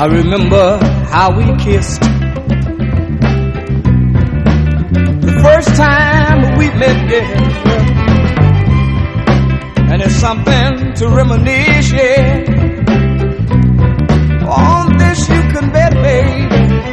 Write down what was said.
I remember how we kissed the first time we met, yeah. And it's something to reminisce, yeah. On this you can bet, baby,